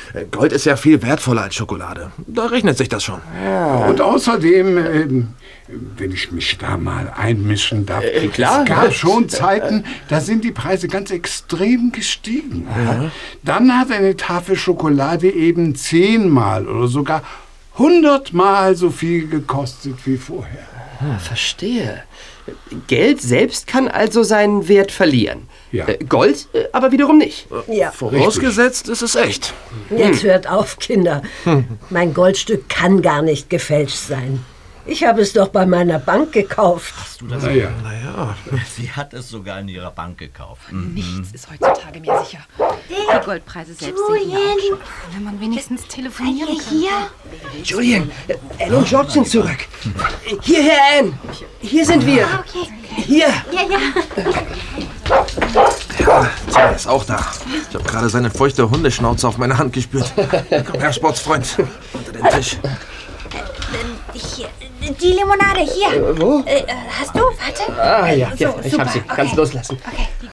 Gold ist ja viel wertvoller als Schokolade. Da rechnet sich das schon. Ja. Und außerdem, wenn ich mich da mal einmischen darf, klar. Es gab schon Zeiten, da sind die Preise ganz extrem gestiegen. Ja. Dann hat eine Tafel Schokolade eben 10-mal oder sogar 100-mal so viel gekostet wie vorher. Verstehe. Geld selbst kann also seinen Wert verlieren. Ja. Gold aber wiederum nicht. Ja. Vorausgesetzt ist es echt. Jetzt hört auf, Kinder. Mein Goldstück kann gar nicht gefälscht sein. Ich habe es doch bei meiner Bank gekauft. Hast du das? Naja. Sie hat es sogar in ihrer Bank gekauft. Nichts ist heutzutage mehr sicher. Die Goldpreise selbst sinken ja auch schon. Wenn man wenigstens telefonieren kann. Julian, Anne und George sind zurück. Hierher, Anne. Hier sind wir. Okay. Hier. Ja, Tim ist auch da. Ich habe gerade seine feuchte Hundeschnauze auf meine Hand gespürt. Komm her, Sportsfreund. Unter den Tisch. Hier, die Limonade, hier. Wo? Hast du? Warte. Ah ja, So, ich super. hab sie. Kannst loslassen. Okay.